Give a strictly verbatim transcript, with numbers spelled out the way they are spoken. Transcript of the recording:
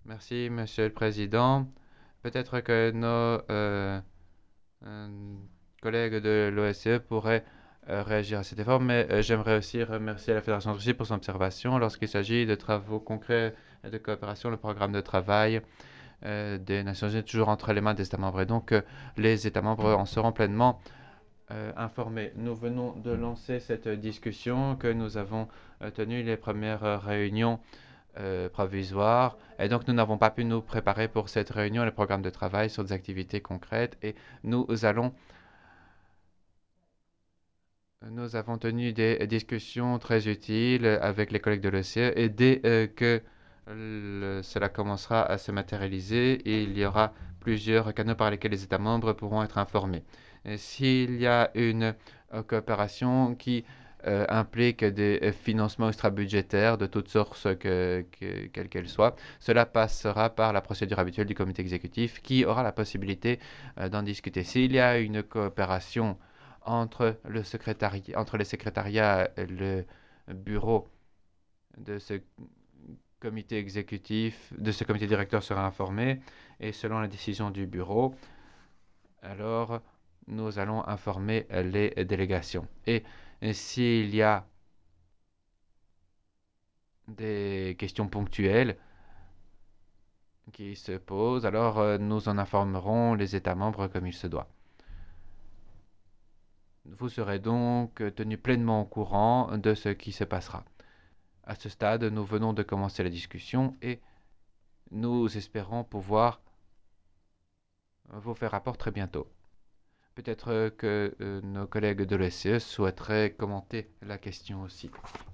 Merci, Monsieur le Président. Peut-être que nos euh, euh, collègues de l'O S C E pourraient euh, réagir à cet effort, mais euh, j'aimerais aussi remercier la Fédération de Russie pour son observation. Lorsqu'il s'agit de travaux concrets et de coopération, le programme de travail euh, des Nations Unies est toujours entre les mains des États membres et donc euh, les États membres en seront pleinement euh, informés. Nous venons de lancer cette discussion que nous avons euh, tenu les premières euh, réunions euh, provisoires et donc nous n'avons pas pu nous préparer pour cette réunion, le programme de travail sur des activités concrètes et nous allons nous avons tenu des discussions très utiles avec les collègues de l'O C E et dès euh, que le- cela commencera à se matérialiser, il y aura plusieurs canaux par lesquels les États membres pourront être informés. Et s'il y a une euh, coopération qui euh, implique des euh, financements extra-budgétaires de toutes sortes, que, que, quelles qu'elles soient, cela passera par la procédure habituelle du comité exécutif qui aura la possibilité euh, d'en discuter. S'il y a une coopération entre, le secrétariat, entre les secrétariats et le bureau de ce comité exécutif, de ce comité directeur sera informé et selon la décision du bureau, alors nous allons informer les délégations. Et, et s'il y a des questions ponctuelles qui se posent, alors euh, nous en informerons les États membres comme il se doit. Vous serez donc tenu pleinement au courant de ce qui se passera. À ce stade, nous venons de commencer la discussion et nous espérons pouvoir vous faire rapport très bientôt. Peut-être que euh, nos collègues de l'O S C E souhaiteraient commenter la question aussi.